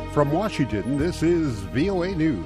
From Washington, this is VOA News.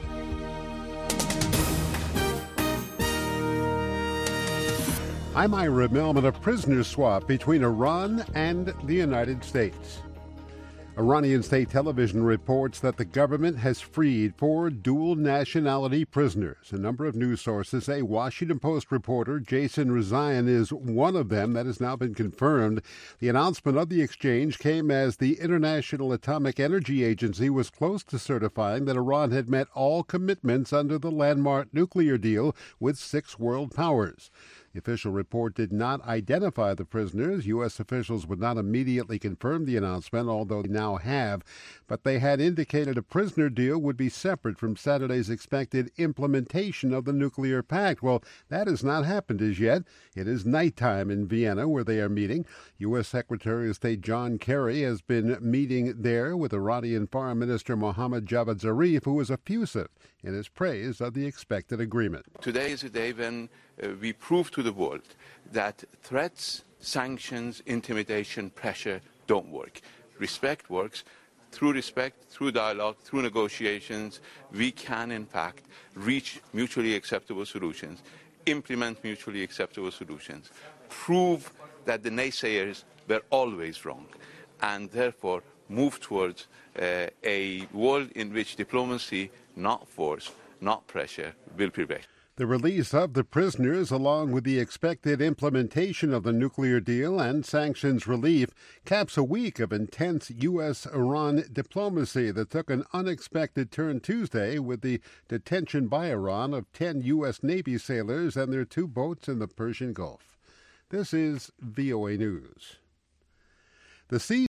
I'm Ira Melman. A prisoner swap between Iran and the United States. Iranian state television reports that the government has freed 4 dual nationality prisoners. A number of news sources say Washington Post reporter Jason Rezaian is one of them. That has now been confirmed. The announcement of the exchange came as the International Atomic Energy Agency was close to certifying that Iran had met all commitments under the landmark nuclear deal with 6 world powers. The official report did not identify the prisoners. U.S. officials would not immediately confirm the announcement, although they now have. But they had indicated a prisoner deal would be separate from Saturday's expected implementation of the nuclear pact. Well, that has not happened as yet. It is nighttime in Vienna, where they are meeting. U.S. Secretary of State John Kerry has been meeting there with Iranian Foreign Minister Mohammad Javad Zarif, who was effusive in his praise of the expected agreement. Today is a day when we prove to the world that threats, sanctions, intimidation, pressure don't work. Respect works. Through respect, through dialogue, through negotiations, we can, in fact, reach mutually acceptable solutions, implement mutually acceptable solutions, prove that the naysayers were always wrong, and therefore move towards a world in which diplomacy, not force, not pressure, will prevail. The release of the prisoners, along with the expected implementation of the nuclear deal and sanctions relief, caps a week of intense U.S.-Iran diplomacy that took an unexpected turn Tuesday with the detention by Iran of 10 U.S. Navy sailors and their 2 boats in the Persian Gulf. This is VOA News. The